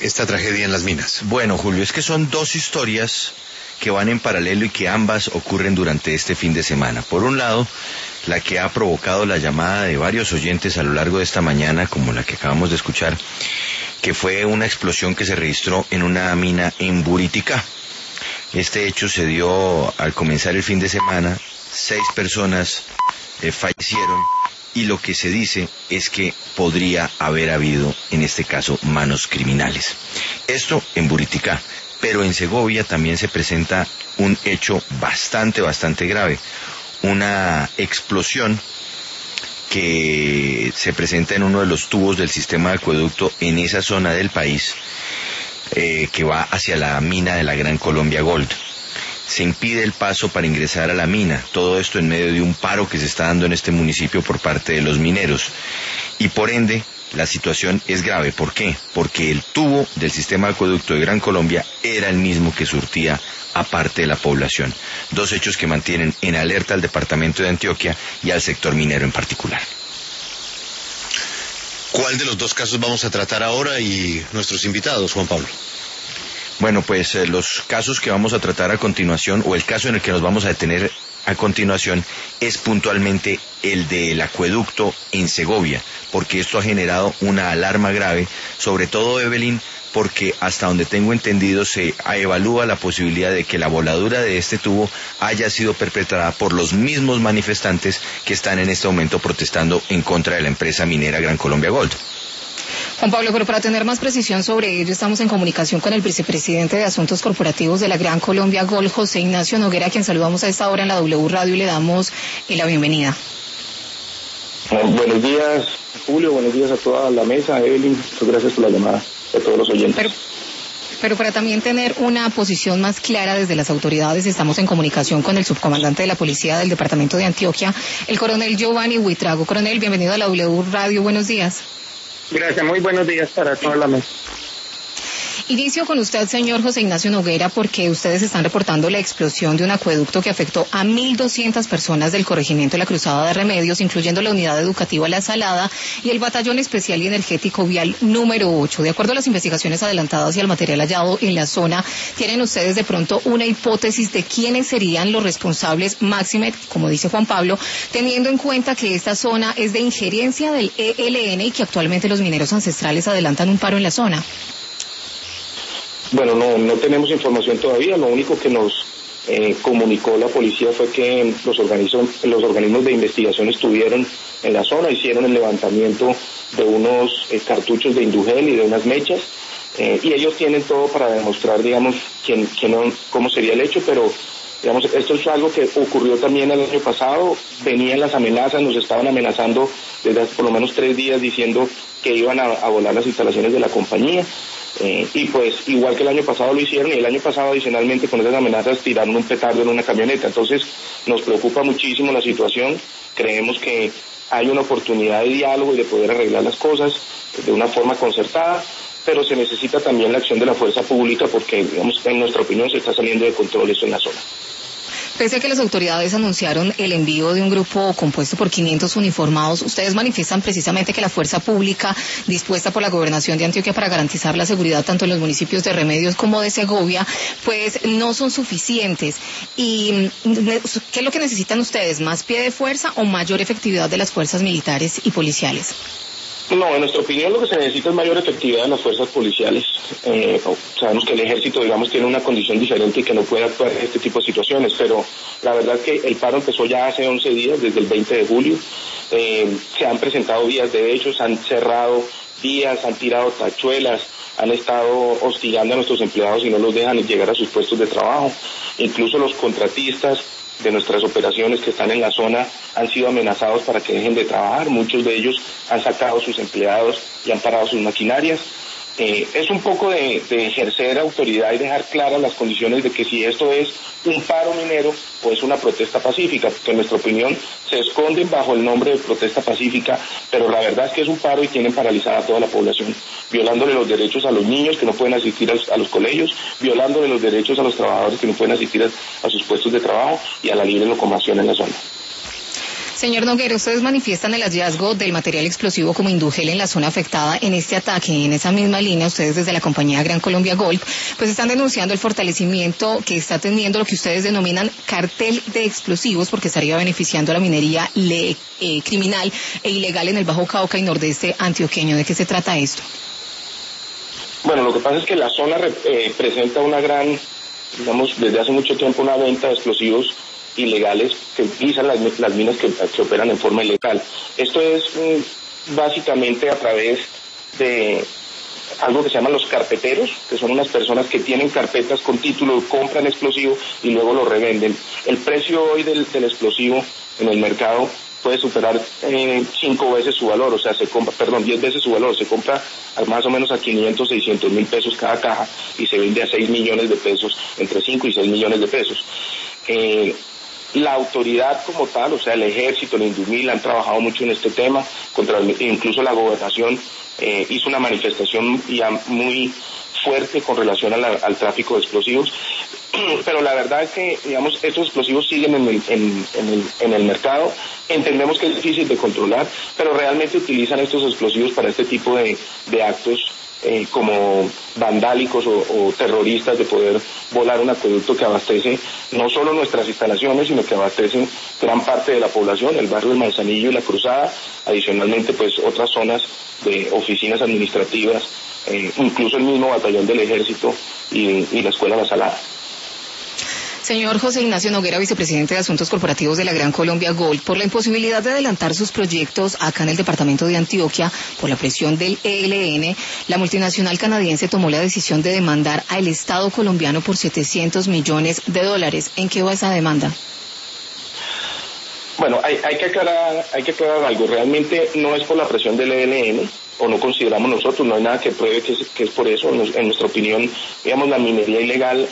esta tragedia en las minas? Bueno, Julio, es que son dos historias que van en paralelo y que ambas ocurren durante este fin de semana. Por un lado, la que ha provocado la llamada de varios oyentes a lo largo de esta mañana, como la que acabamos de escuchar, que fue una explosión que se registró en una mina en Buriticá. Este hecho se dio al comenzar el fin de semana, 6 personas fallecieron y lo que se dice es que podría haber habido, en este caso, manos criminales. Esto en Buriticá. Pero en Segovia también se presenta un hecho bastante grave, una explosión que se presenta en uno de los tubos del sistema de acueducto en esa zona del país que va hacia la mina de la Gran Colombia Gold. Se impide el paso para ingresar a la mina, todo esto en medio de un paro que se está dando en este municipio por parte de los mineros y por ende la situación es grave. ¿Por qué? Porque el tubo del sistema de acueducto de Gran Colombia era el mismo que surtía a parte de la población. Dos hechos que mantienen en alerta al departamento de Antioquia y al sector minero en particular. ¿Cuál de los dos casos vamos a tratar ahora y nuestros invitados, Juan Pablo? Bueno, pues los casos que vamos a tratar a continuación, o el caso en el que nos vamos a detener a continuación, es puntualmente el del acueducto en Segovia, porque esto ha generado una alarma grave, sobre todo, Evelyn, porque hasta donde tengo entendido se evalúa la posibilidad de que la voladura de este tubo haya sido perpetrada por los mismos manifestantes que están en este momento protestando en contra de la empresa minera Gran Colombia Gold. Juan Pablo, pero para tener más precisión sobre ello, estamos en comunicación con el vicepresidente de Asuntos Corporativos de la Gran Colombia Gold, José Ignacio Noguera, a quien saludamos a esta hora en la W Radio y le damos la bienvenida. Buenos días, Julio, buenos días a toda la mesa, Evelyn, muchas gracias por la llamada a todos los oyentes. Pero para también tener una posición más clara desde las autoridades, estamos en comunicación con el subcomandante de la Policía del Departamento de Antioquia, el coronel Giovanni Buitrago. Coronel, bienvenido a la W Radio, buenos días. Gracias, muy buenos días para toda la mesa. Inicio con usted, señor José Ignacio Noguera, porque ustedes están reportando la explosión de un acueducto que afectó a 1.200 personas del corregimiento de la Cruzada de Remedios, incluyendo la unidad educativa La Salada y el batallón especial y energético vial número 8. De acuerdo a las investigaciones adelantadas y al material hallado en la zona, ¿tienen ustedes de pronto una hipótesis de quiénes serían los responsables, máxime, como dice Juan Pablo, teniendo en cuenta que esta zona es de injerencia del ELN y que actualmente los mineros ancestrales adelantan un paro en la zona? Bueno, no tenemos información todavía. Lo único que nos comunicó la policía fue que los organismos de investigación estuvieron en la zona, hicieron el levantamiento de unos cartuchos de indugel y de unas mechas, y ellos tienen todo para demostrar, digamos, cómo sería el hecho, pero digamos, esto es algo que ocurrió también el año pasado. Venían las amenazas, nos estaban amenazando desde hace por lo menos 3 días diciendo que iban a volar las instalaciones de la compañía. Y pues igual que el año pasado lo hicieron, y el año pasado adicionalmente con esas amenazas tiraron un petardo en una camioneta. Entonces nos preocupa muchísimo la situación. Creemos que hay una oportunidad de diálogo y de poder arreglar las cosas de una forma concertada, pero se necesita también la acción de la fuerza pública porque, digamos, en nuestra opinión se está saliendo de control esto en la zona. Pese a que las autoridades anunciaron el envío de un grupo compuesto por 500 uniformados, ustedes manifiestan precisamente que la fuerza pública dispuesta por la Gobernación de Antioquia para garantizar la seguridad tanto en los municipios de Remedios como de Segovia, pues no son suficientes. ¿Y qué es lo que necesitan ustedes? ¿Más pie de fuerza o mayor efectividad de las fuerzas militares y policiales? No, en nuestra opinión lo que se necesita es mayor efectividad en las fuerzas policiales. Sabemos que el ejército, digamos, tiene una condición diferente y que no puede actuar en este tipo de situaciones, pero la verdad es que el paro empezó ya hace 11 días, desde el 20 de julio. Se han presentado vías de hecho, se han cerrado vías, han tirado tachuelas, han estado hostigando a nuestros empleados y no los dejan llegar a sus puestos de trabajo. Incluso los contratistas de nuestras operaciones que están en la zona han sido amenazados para que dejen de trabajar. Muchos de ellos han sacado sus empleados y han parado sus maquinarias. Es un poco de ejercer autoridad y dejar claras las condiciones de que si esto es un paro minero o es una protesta pacífica, porque en nuestra opinión se esconden bajo el nombre de protesta pacífica, pero la verdad es que es un paro y tienen paralizada a toda la población, violándole los derechos a los niños que no pueden asistir a los colegios, violándole los derechos a los trabajadores que no pueden asistir a sus puestos de trabajo y a la libre locomoción en la zona. Señor Noguera, ustedes manifiestan el hallazgo del material explosivo como Indugel en la zona afectada en este ataque. En esa misma línea, ustedes desde la compañía Gran Colombia Gold, pues están denunciando el fortalecimiento que está teniendo lo que ustedes denominan cartel de explosivos, porque estaría beneficiando a la minería criminal e ilegal en el Bajo Cauca y Nordeste antioqueño. ¿De qué se trata esto? Bueno, lo que pasa es que la zona presenta una gran, digamos, desde hace mucho tiempo una venta de explosivos ilegales que utilizan las minas que operan en forma ilegal. Esto es básicamente a través de algo que se llaman los carpeteros, que son unas personas que tienen carpetas con título, compran explosivo y luego lo revenden. El precio hoy del explosivo en el mercado puede superar 5 veces su valor, o sea, 10 veces su valor, se compra más o menos a 500, 600 mil pesos cada caja y se vende a 6 millones de pesos, entre 5 y 6 millones de pesos. La autoridad como tal, o sea, el ejército, el Indumil, han trabajado mucho en este tema, incluso la gobernación hizo una manifestación ya muy fuerte con relación al tráfico de explosivos, pero la verdad es que, digamos, estos explosivos siguen en el mercado. Entendemos que es difícil de controlar, pero realmente utilizan estos explosivos para este tipo de actos como vandálicos o terroristas, de poder volar un acueducto que abastece no solo nuestras instalaciones, sino que abastece gran parte de la población, el barrio del Manzanillo y la Cruzada, adicionalmente pues otras zonas de oficinas administrativas, incluso el mismo batallón del ejército y la escuela La Salada. Señor José Ignacio Noguera, vicepresidente de Asuntos Corporativos de la Gran Colombia Gold, por la imposibilidad de adelantar sus proyectos acá en el departamento de Antioquia por la presión del ELN, la multinacional canadiense tomó la decisión de demandar al Estado colombiano por $700 millones. ¿En qué va esa demanda? Bueno, hay que aclarar algo. Realmente no es por la presión del ELN, o no consideramos nosotros, no hay nada que pruebe que es por eso. En nuestra opinión, digamos, la minería ilegal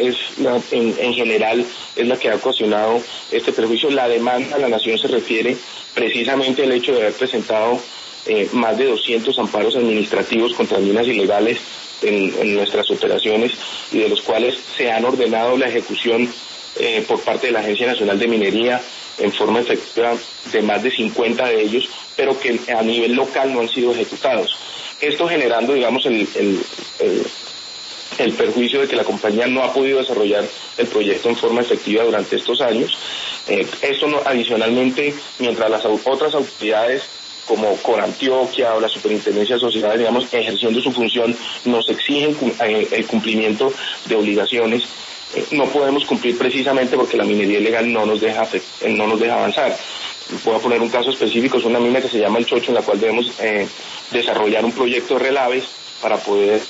en general es la que ha ocasionado este perjuicio. La demanda a la nación se refiere precisamente al hecho de haber presentado más de 200 amparos administrativos contra minas ilegales en nuestras operaciones, y de los cuales se han ordenado la ejecución por parte de la Agencia Nacional de Minería en forma efectiva de más de 50 de ellos, pero que a nivel local no han sido ejecutados. Esto generando, digamos, el perjuicio de que la compañía no ha podido desarrollar el proyecto en forma efectiva durante estos años. Adicionalmente, mientras las otras autoridades como Corantioquia o la Superintendencia de Sociedades, digamos, ejerciendo su función, nos exigen el cumplimiento de obligaciones, no podemos cumplir precisamente porque la minería ilegal no nos deja avanzar. Voy a poner un caso específico, es una mina que se llama El Chocho, en la cual debemos desarrollar un proyecto de relaves para poder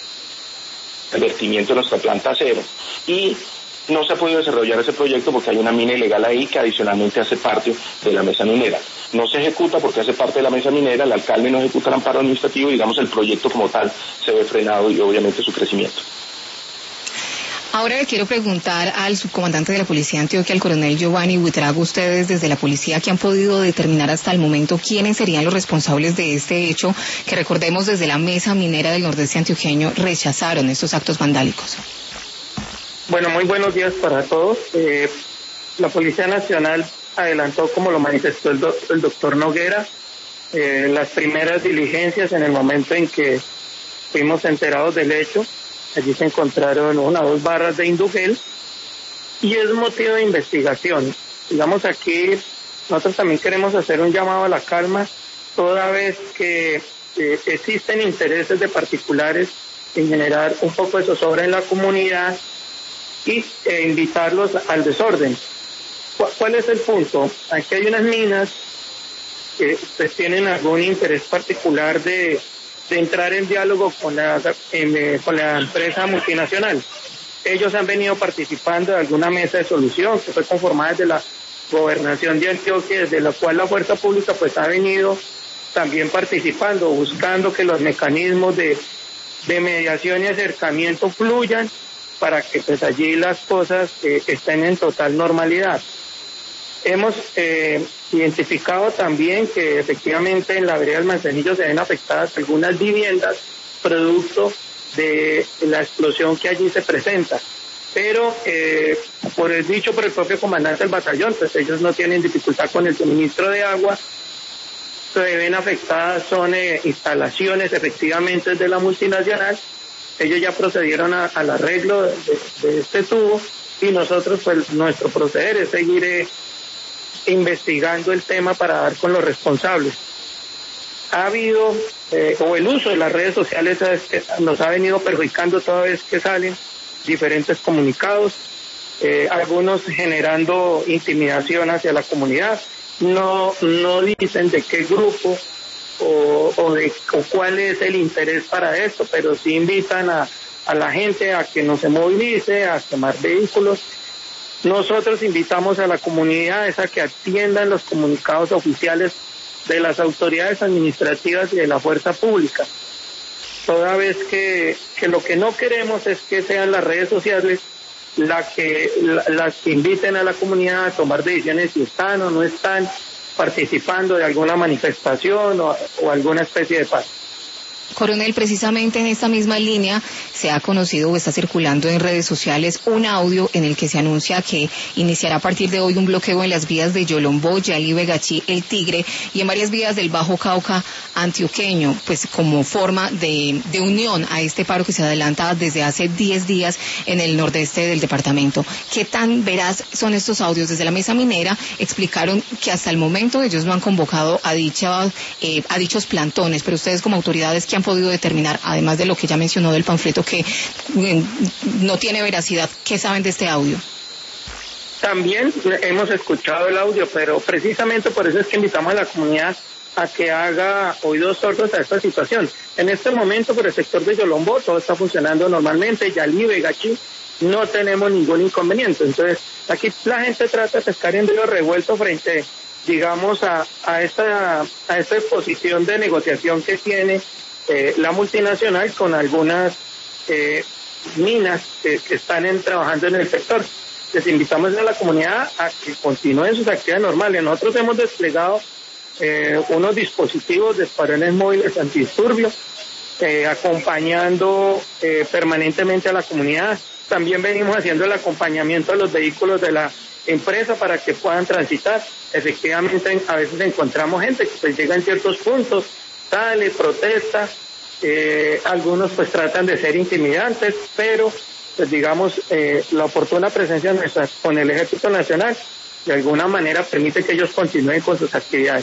el vertimiento de nuestra planta acero, y no se ha podido desarrollar ese proyecto porque hay una mina ilegal ahí que adicionalmente hace parte de la mesa minera. No se ejecuta porque hace parte de la mesa minera, el alcalde no ejecuta el amparo administrativo, digamos, el proyecto como tal se ve frenado y obviamente su crecimiento. Ahora le quiero preguntar al subcomandante de la Policía de Antioquia, al coronel Giovanni Buitrago, ustedes desde la policía, ¿que han podido determinar hasta el momento quiénes serían los responsables de este hecho, que recordemos desde la mesa minera del Nordeste antioqueño rechazaron estos actos vandálicos? Bueno, muy buenos días para todos. La Policía Nacional adelantó, como lo manifestó el doctor Noguera, las primeras diligencias en el momento en que fuimos enterados del hecho. Allí se encontraron 1 o 2 barras de Indugel y es motivo de investigación. Digamos, aquí nosotros también queremos hacer un llamado a la calma, toda vez que existen intereses de particulares en generar un poco de zozobra en la comunidad y invitarlos al desorden. ¿Cuál es el punto? Aquí hay unas minas que pues tienen algún interés particular de entrar en diálogo con la empresa multinacional. Ellos han venido participando de alguna mesa de solución que fue conformada desde la gobernación de Antioquia, desde la cual la fuerza pública pues ha venido también participando, buscando que los mecanismos de mediación y acercamiento fluyan para que pues allí las cosas estén en total normalidad. Hemos identificado también que efectivamente en la vereda del Manzanillo se ven afectadas algunas viviendas producto de la explosión que allí se presenta. pero por el dicho por el propio comandante del batallón, pues ellos no tienen dificultad con el suministro de agua. Se ven afectadas son instalaciones efectivamente de la multinacional. Ellos ya procedieron al arreglo de este tubo, y nosotros pues nuestro proceder es seguir investigando el tema para dar con los responsables. Ha habido, o el uso de las redes sociales nos ha venido perjudicando toda vez que salen diferentes comunicados, algunos generando intimidación hacia la comunidad. No dicen de qué grupo o cuál es el interés para esto, pero sí invitan a la gente a que no se movilice, a quemar vehículos. Nosotros invitamos a la comunidad a que atiendan los comunicados oficiales de las autoridades administrativas y de la fuerza pública, toda vez que lo que no queremos es que sean las redes sociales las que inviten a la comunidad a tomar decisiones si están o no están participando de alguna manifestación o alguna especie de paz. Coronel, precisamente en esta misma línea se ha conocido o está circulando en redes sociales un audio en el que se anuncia que iniciará a partir de hoy un bloqueo en las vías de Yolombó, Yalí, Begachí, El Tigre y en varias vías del Bajo Cauca antioqueño, pues como forma de unión a este paro que se adelanta desde hace 10 días en el nordeste del departamento. ¿Qué tan veraz son estos audios? Desde la mesa minera explicaron que hasta el momento ellos no han convocado a dichos plantones, pero ustedes como autoridades, ¿qué han podido determinar, además de lo que ya mencionó del panfleto que no tiene veracidad? ¿Qué saben de este audio? También hemos escuchado el audio, pero precisamente por eso es que invitamos a la comunidad a que haga oídos sordos a esta situación. En este momento, por el sector de Yolombó, todo está funcionando normalmente. Yalí, Begachí, no tenemos ningún inconveniente. Entonces, aquí la gente trata de pescar en río revuelto frente, digamos, a esta posición de negociación que tiene la multinacional con algunas minas que están trabajando en el sector. Les invitamos a la comunidad a que continúen sus actividades normales. Nosotros hemos desplegado unos dispositivos de escuadrones móviles antidisturbios, acompañando permanentemente a la comunidad. También venimos haciendo el acompañamiento a los vehículos de la empresa para que puedan transitar. Efectivamente, a veces encontramos gente que pues llega en ciertos puntos, sale, protesta, algunos pues tratan de ser intimidantes, pero pues digamos la oportuna presencia nuestra con el Ejército Nacional de alguna manera permite que ellos continúen con sus actividades.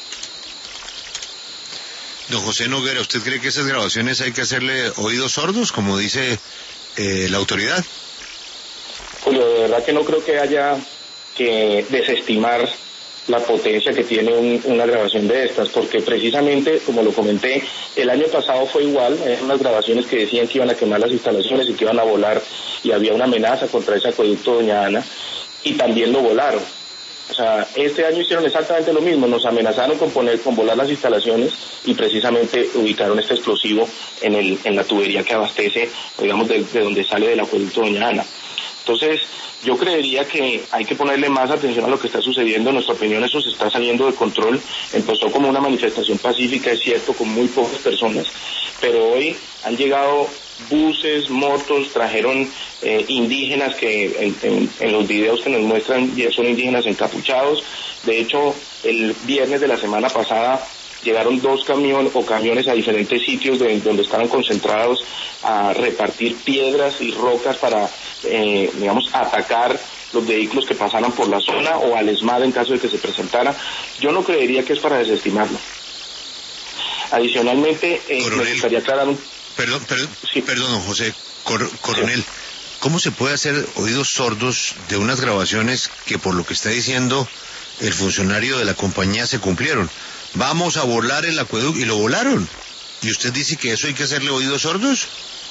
Don José Noguera, ¿usted cree que esas grabaciones hay que hacerle oídos sordos, como dice la autoridad? Julio, de verdad que no creo que haya que desestimar la potencia que tiene una grabación de estas, porque precisamente, como lo comenté, el año pasado fue igual, eran unas grabaciones que decían que iban a quemar las instalaciones y que iban a volar, y había una amenaza contra ese acueducto Doña Ana, y también lo volaron. O sea, este año hicieron exactamente lo mismo, nos amenazaron con volar las instalaciones y precisamente ubicaron este explosivo en la tubería que abastece, digamos, de donde sale del acueducto Doña Ana. Entonces, yo creería que hay que ponerle más atención a lo que está sucediendo. En nuestra opinión, eso se está saliendo de control. Empezó como una manifestación pacífica, es cierto, con muy pocas personas, pero hoy han llegado buses, motos, trajeron indígenas que en los videos que nos muestran son indígenas encapuchados. De hecho, el viernes de la semana pasada llegaron 2 camiones a diferentes sitios donde estaban concentrados a repartir piedras y rocas para, digamos, atacar los vehículos que pasaran por la zona o al ESMAD en caso de que se presentara. Yo no creería que es para desestimarlo. Adicionalmente, me gustaría aclarar Perdón, José, coronel, sí. ¿Cómo se puede hacer oídos sordos de unas grabaciones que, por lo que está diciendo el funcionario de la compañía, se cumplieron? Vamos a volar el acueducto, y lo volaron. ¿Y usted dice que eso hay que hacerle oídos sordos?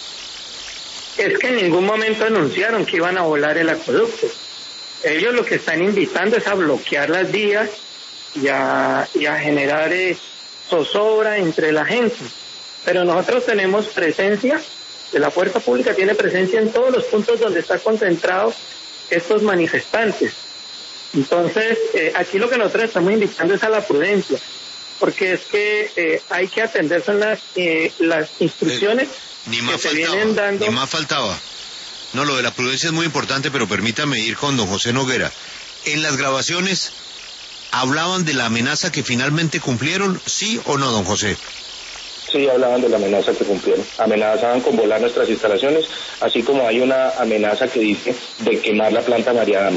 Es que en ningún momento anunciaron que iban a volar el acueducto. Ellos lo que están invitando es a bloquear las vías y a generar zozobra entre la gente. Pero nosotros tenemos presencia, la fuerza pública tiene presencia en todos los puntos donde están concentrados estos manifestantes. Entonces, aquí lo que nosotros estamos invitando es a la prudencia, porque es que hay que atender son las instrucciones ni más que se faltaba, vienen dando. Ni más faltaba. No, lo de la prudencia es muy importante, pero permítame ir con don José Noguera. En las grabaciones, ¿hablaban de la amenaza que finalmente cumplieron, sí o no, don José? Sí, hablaban de la amenaza que cumplieron. Amenazaban con volar nuestras instalaciones, así como hay una amenaza que dice de quemar la planta María Dama.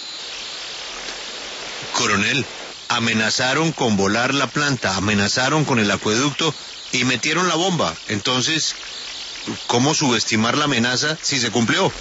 Coronel, amenazaron con volar la planta, amenazaron con el acueducto y metieron la bomba. Entonces, ¿cómo subestimar la amenaza si se cumplió?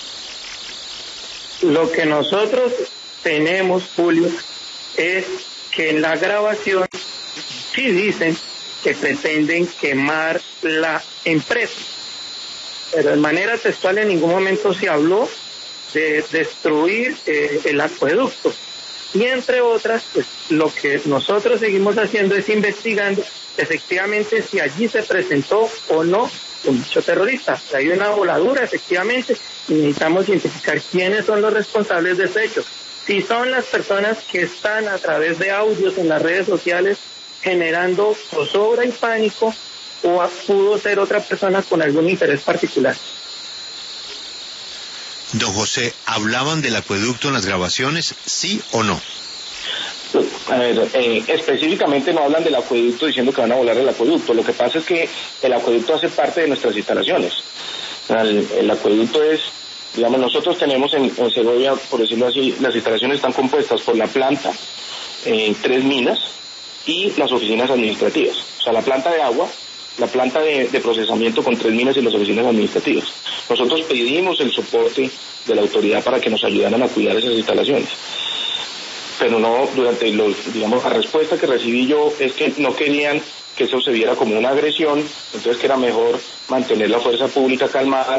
Lo que nosotros tenemos, Julio, es que en la grabación sí dicen que pretenden quemar la empresa, pero de manera textual en ningún momento se habló de destruir el acueducto. Y entre otras, pues lo que nosotros seguimos haciendo es investigando efectivamente si allí se presentó o no un hecho terrorista. Hay una voladura, efectivamente, y necesitamos identificar quiénes son los responsables de ese hecho. Si son las personas que están a través de audios en las redes sociales generando zozobra y pánico, o pudo ser otra persona con algún interés particular. Don José, ¿hablaban del acueducto en las grabaciones, sí o no? A ver, específicamente no hablan del acueducto diciendo que van a volar el acueducto. Lo que pasa es que el acueducto hace parte de nuestras instalaciones. El acueducto es, digamos, nosotros tenemos en Segovia, por decirlo así, las instalaciones están compuestas por la planta, 3 minas y las oficinas administrativas. O sea, la planta de agua, la planta de procesamiento con 3 minas y las oficinas administrativas. Nosotros pedimos el soporte de la autoridad para que nos ayudaran a cuidar esas instalaciones. Pero no, durante digamos, la respuesta que recibí yo es que no querían que eso se viera como una agresión, entonces que era mejor mantener la fuerza pública calmada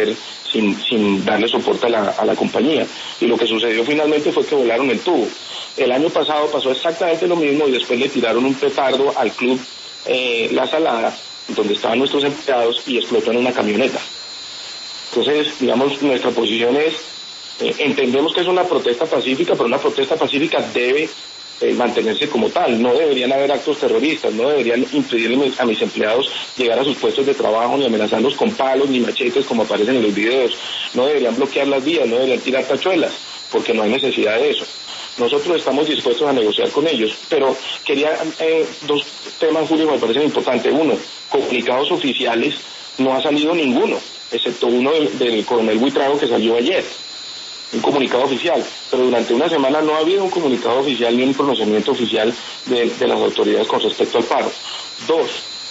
sin darle soporte a la compañía. Y lo que sucedió finalmente fue que volaron el tubo. El año pasado pasó exactamente lo mismo y después le tiraron un petardo al club La Salada, donde estaban nuestros empleados, y explotó en una camioneta. Entonces, digamos, nuestra posición es, entendemos que es una protesta pacífica, pero una protesta pacífica debe mantenerse como tal. No deberían haber actos terroristas, no deberían impedirle a mis empleados llegar a sus puestos de trabajo, ni amenazarlos con palos ni machetes como aparecen en los videos. No deberían bloquear las vías, no deberían tirar tachuelas, porque no hay necesidad de eso. Nosotros estamos dispuestos a negociar con ellos, pero quería 2 temas, Julio, me parecen importantes. Uno, comunicados oficiales, no ha salido ninguno, excepto uno del coronel Buitrago que salió ayer, un comunicado oficial, pero durante una semana no ha habido un comunicado oficial ni un pronunciamiento oficial de las autoridades con respecto al paro. 2,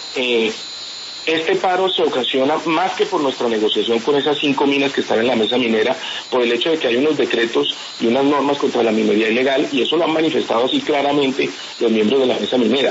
este paro se ocasiona más que por nuestra negociación con esas 5 minas que están en la mesa minera, por el hecho de que hay unos decretos y unas normas contra la minería ilegal, y eso lo han manifestado así claramente los miembros de la mesa minera.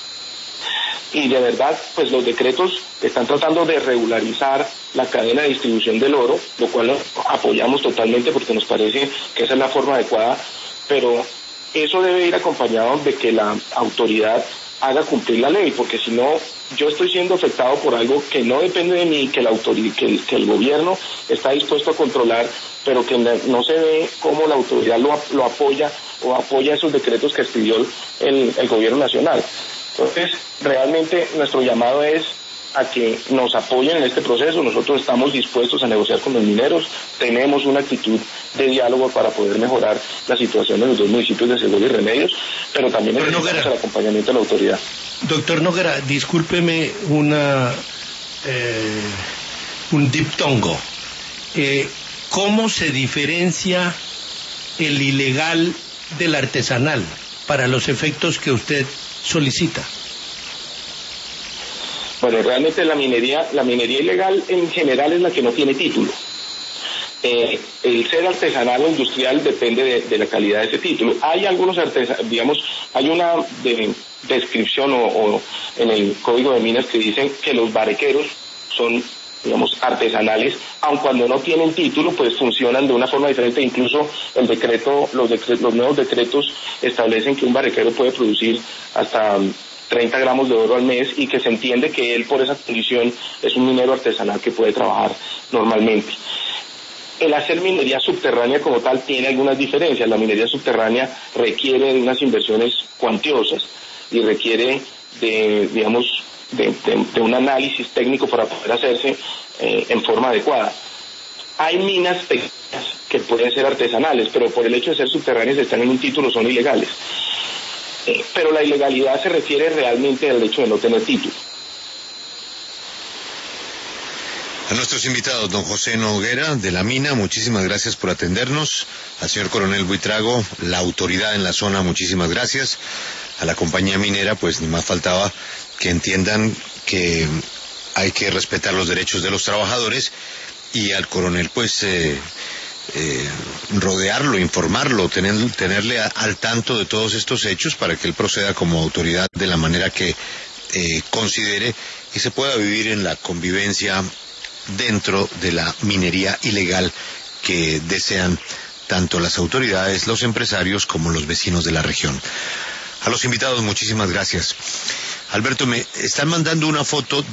Y de verdad, pues los decretos están tratando de regularizar la cadena de distribución del oro, lo cual apoyamos totalmente porque nos parece que esa es la forma adecuada, pero eso debe ir acompañado de que la autoridad haga cumplir la ley, porque si no, yo estoy siendo afectado por algo que no depende de mí, que que el gobierno está dispuesto a controlar, pero que no se ve cómo la autoridad lo apoya o apoya esos decretos que expidió el gobierno nacional. Entonces, realmente nuestro llamado es a que nos apoyen en este proceso. Nosotros estamos dispuestos a negociar con los mineros, tenemos una actitud de diálogo para poder mejorar la situación en los 2 municipios de Segovia y Remedios, pero también necesitamos el acompañamiento de la autoridad. Doctor Noguera, discúlpeme un diptongo. ¿Cómo se diferencia el ilegal del artesanal para los efectos que usted solicita? Bueno, realmente la minería ilegal en general es la que no tiene título. El ser artesanal o industrial depende de la calidad de ese título. Hay algunos digamos, hay una descripción o en el Código de Minas que dicen que los barequeros son, digamos, artesanales, aun cuando no tienen título, pues funcionan de una forma diferente. Incluso los nuevos decretos establecen que un barequero puede producir hasta 30 gramos de oro al mes, y que se entiende que él por esa condición es un minero artesanal que puede trabajar normalmente. El hacer minería subterránea como tal tiene algunas diferencias. La minería subterránea requiere de unas inversiones cuantiosas y requiere de un análisis técnico para poder hacerse en forma adecuada. Hay minas pequeñas que pueden ser artesanales, pero por el hecho de ser subterráneas están en un título, son ilegales. Pero la ilegalidad se refiere realmente al hecho de no tener título. A nuestros invitados, don José Noguera, de la mina, muchísimas gracias por atendernos. Al señor Coronel Buitrago, la autoridad en la zona, muchísimas gracias. A la compañía minera, pues ni más faltaba que entiendan que hay que respetar los derechos de los trabajadores, y al coronel, pues, rodearlo, informarlo, tenerle al tanto de todos estos hechos para que él proceda como autoridad de la manera que considere y se pueda vivir en la convivencia dentro de la minería ilegal que desean tanto las autoridades, los empresarios como los vecinos de la región. A los invitados, muchísimas gracias. Alberto, me están mandando una foto